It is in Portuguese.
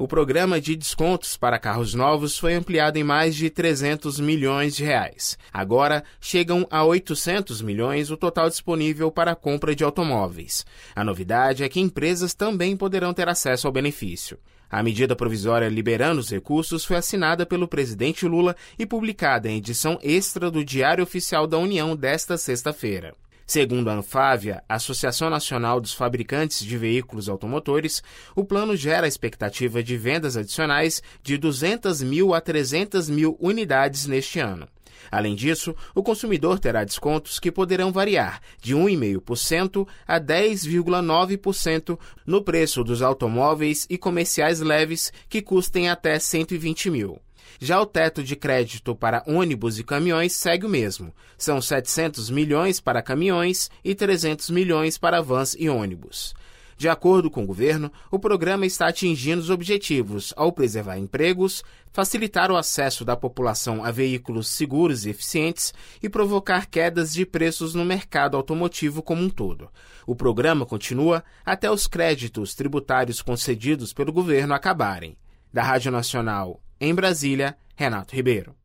O programa de descontos para carros novos foi ampliado em mais de 300 milhões de reais. Agora, chegam a 800 milhões o total disponível para a compra de automóveis. A novidade é que empresas também poderão ter acesso ao benefício. A medida provisória liberando os recursos foi assinada pelo presidente Lula e publicada em edição extra do Diário Oficial da União desta sexta-feira. Segundo a Anfávia, Associação Nacional dos Fabricantes de Veículos Automotores, o plano gera a expectativa de vendas adicionais de 200 mil a 300 mil unidades neste ano. Além disso, o consumidor terá descontos que poderão variar de 1,5% a 10,9% no preço dos automóveis e comerciais leves que custem até 120 mil. Já o teto de crédito para ônibus e caminhões segue o mesmo. São 700 milhões para caminhões e 300 milhões para vans e ônibus. De acordo com o governo, o programa está atingindo os objetivos ao preservar empregos, facilitar o acesso da população a veículos seguros e eficientes e provocar quedas de preços no mercado automotivo como um todo. O programa continua até os créditos tributários concedidos pelo governo acabarem. Da Rádio Nacional, em Brasília, Renato Ribeiro.